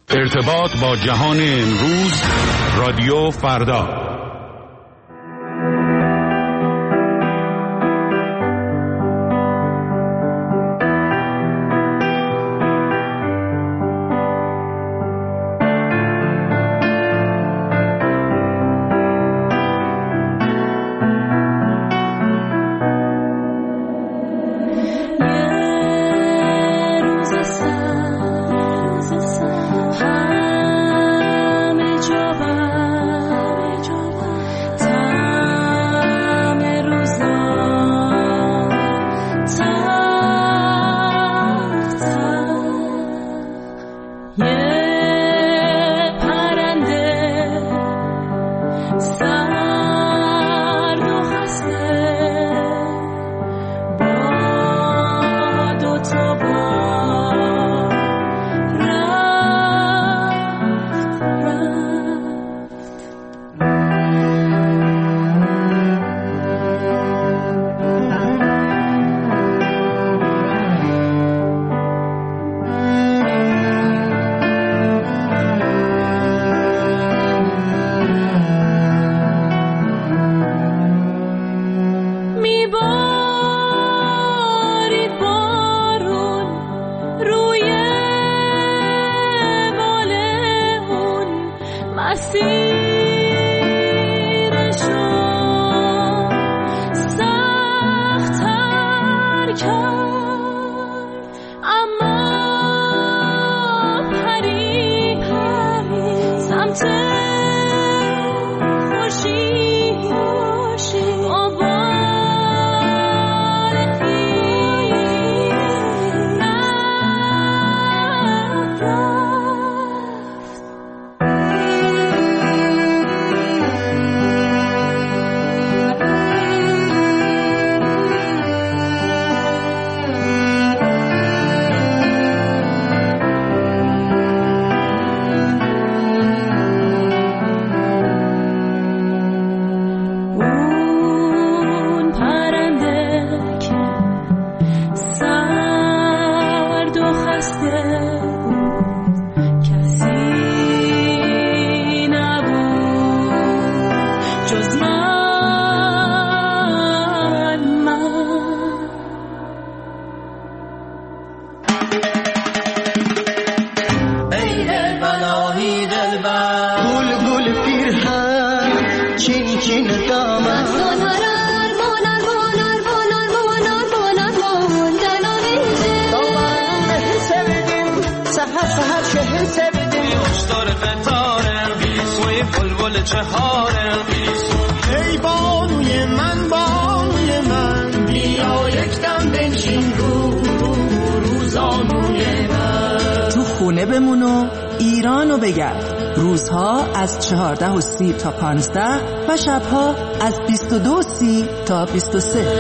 ارتباط با جهان امروز، رادیو فردا. ایرانو بگرد. روزها از 14:30 تا 15 و شبها از 22:30 تا 23.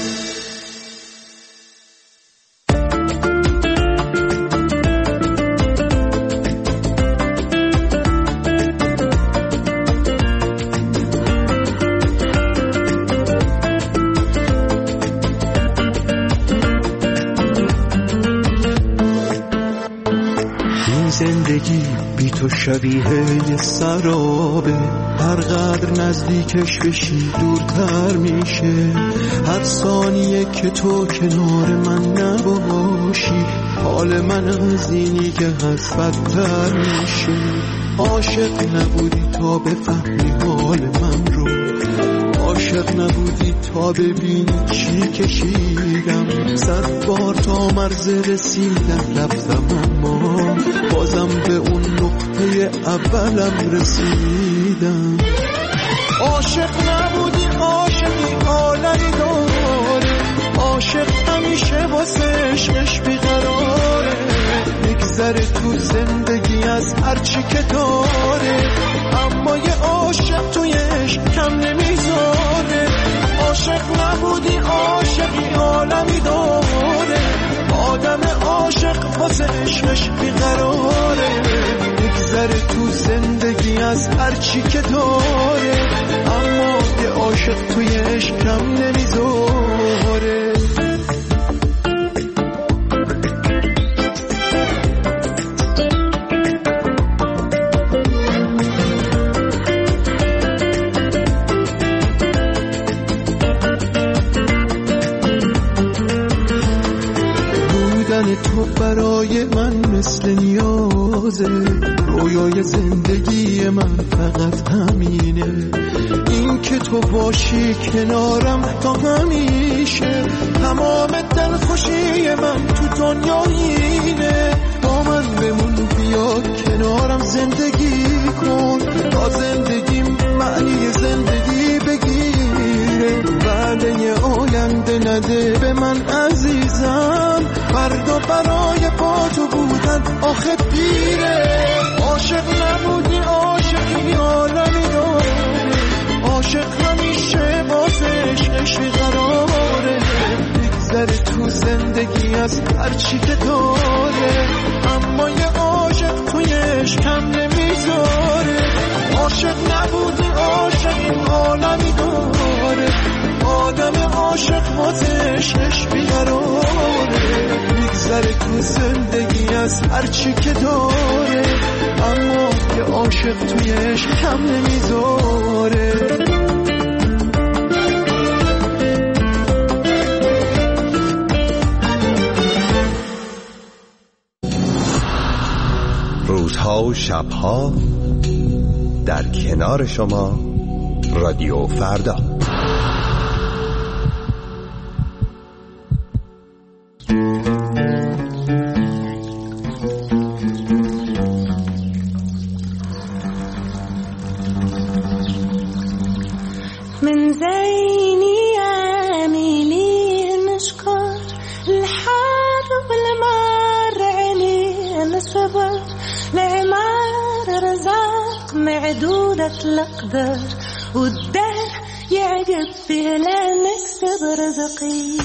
تو شبیه یه سرابه، هر قدر نزدیکش بشی دورتر میشه. هر ثانیه که تو کنار من نباشی، حال من از اینی که هست بدتر میشه. عاشق نبودی تا بفهمی حال من رو، عاشق نبودی تا ببینی چی کشیدم. 100 بار تا مرز رسیدم لفظم، اما بازم به اون نقطه اولم رسیدم. عاشق نبودی، عاشقی عالمی داره، عاشق همیشه واسه عشقش بیقراره. میگذره تو زندگی از هرچی که داره، اما یه عاشق توی عشق کم نمیذاره. عاشق نبودی، عاشقی عالمی داره، آدم عاشق واسه عشقش بیقراره. میگذره تو زندگی از هرچی که داره، اما یه عاشق توی عشق کم نمیذاره. مثل نیازه، رویای زندگی من فقط همینه، این که تو باشی کنارم تا همیشه. تمام دلخوشی من تو دنیا اینه، با من بمون بیا کنارم زندگی کن، تا زندگیم معنی زندگی بگیره. وعده آینده نده به من عزیزم، فردا برای با تو بودن آخه دیره. عاشق نبودی عاشقی عالمی داره، عاشق همیشه بازش عشق قراره، بگذره تو زندگی از هرچی که داره، اما یه عاشق تویش کم نمیذاره. عاشق نبودی عاشقی عالمی داره، آدم عاشق بازش عشق بیقراره، بگذره تو زندگی از هرچی که داره، اما یه عاشق تویش کم نمیذاره. روزها و شبها در کنار شما رادیو فردا. من زيني عاملي نشكر الحار والمار علينا الصبر، العمار رزاق معدودة الأقدار، والدهر يعجب فيه لا نكسب رزقي.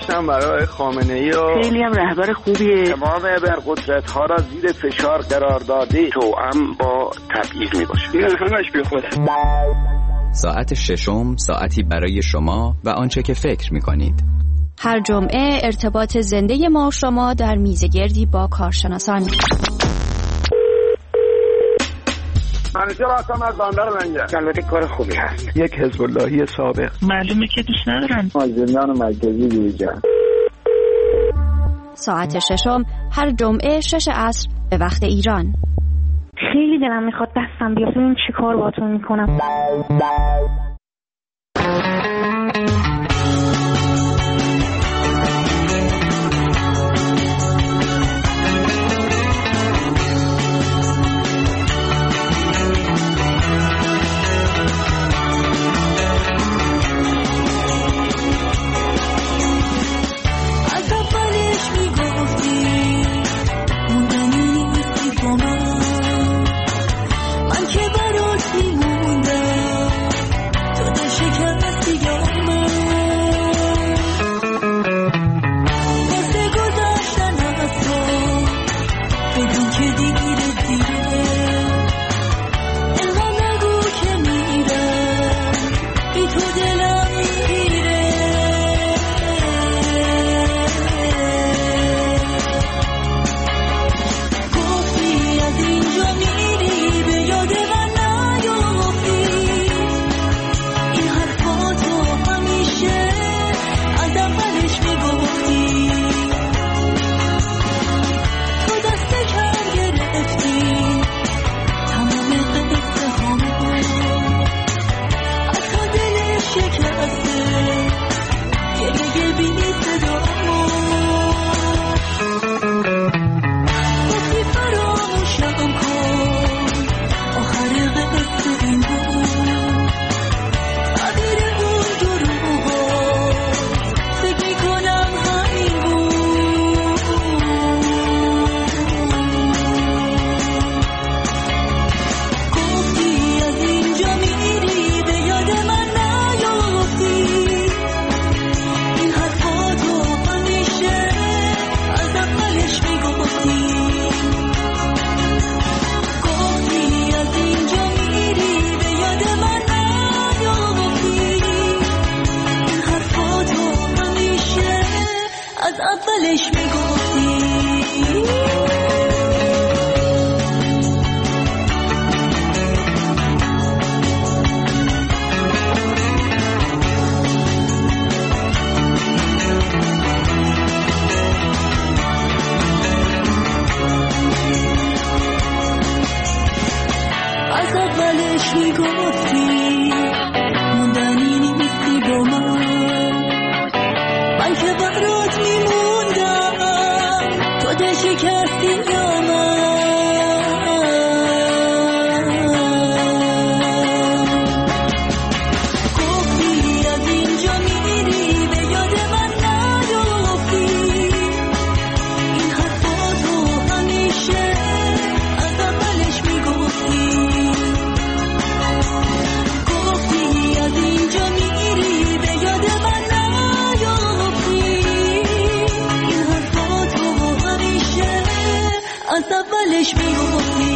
داشتم برای خامنه‌ای و خیلی هم رهبر خوبیه. تمام ابرقدرت‌ها را زیر فشار قرار داده توأم با تبعیض میباشه. این همش بی خوده. ساعت ششم ساعتی برای شما و آنچه که فکر می‌کنید. هر جمعه ارتباط زنده ما و شما در میزگردی با کارشناسان. منیجر هستم از بندر منجر. البته کار خوبی هست. یک حزب اللهی سابق. معلومه که دوست ندارن. زندان مرکزی دیگر. ساعت ششم هر جمعه 6 عصر به وقت ایران. خیلی دلم میخواد دستم بیفته این چی کار باتون میکنم. از اولش میگفتی